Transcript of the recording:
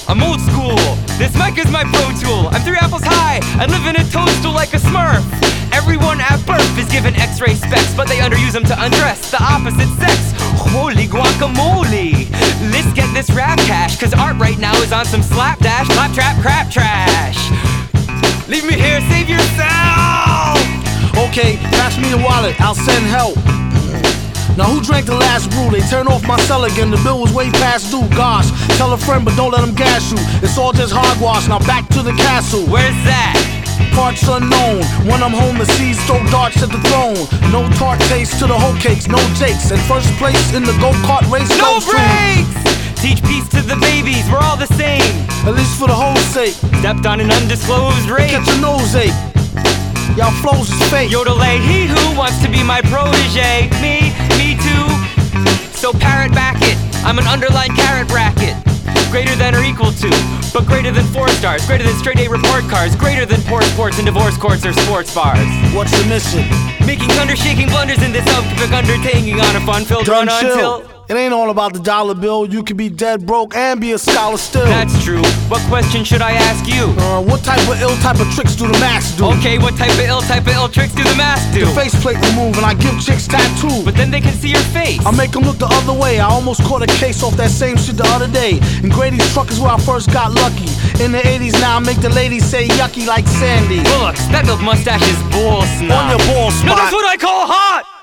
I'm old school. This mic is my pro tool. I'm 3 apples high. I live in a toadstool like a smurf. Everyone at birth is given x-ray specs, but they underuse them to undress the opposite sex. Holy guacamole. Let's get this rap cash, cause art right now is on some slapdash, claptrap, crap trash. Leave me here, save yourself. Okay, pass me the wallet, I'll send help. Now who drank the last brew? They turned off my cell again, the bill was way past due. Gosh, tell a friend but don't let them gas you. It's all just hogwash, now back to the castle. Where's that? Parts unknown. When I'm home, the seeds throw darts at the throne. No tart taste to the whole cakes, no jakes. And first place in the go-kart race. No breaks! Teach peace to the babies, we're all the same. At least for the whole sake. Stepped on an undisclosed race. Get your nose ache. Y'all flows is fake. Yodelay, he who wants to be my protege. Me too. So parrot back it, I'm an underlined carrot bracket. Greater than or equal to, but greater than 4 stars. Greater than straight A report cards. Greater than poor sports and divorce courts or sports bars. What's the mission? Making thunder-shaking blunders in this epic undertaking on a fun-filled run until... It ain't all about the dollar bill. You can be dead broke and be a scholar still. That's true. What question should I ask you? What type of ill type of tricks do the masks do? Okay, what type of ill tricks do the masks do? The faceplate remove and I give chicks tattoos. But then they can see your face. I make them look the other way. I almost caught a case off that same shit the other day. In Grady's truck is where I first got lucky. In the 80s now I make the ladies say yucky like Sandy. Bullocks, that milk mustache is bull snot. On your ball spot. No, that's what I call hot!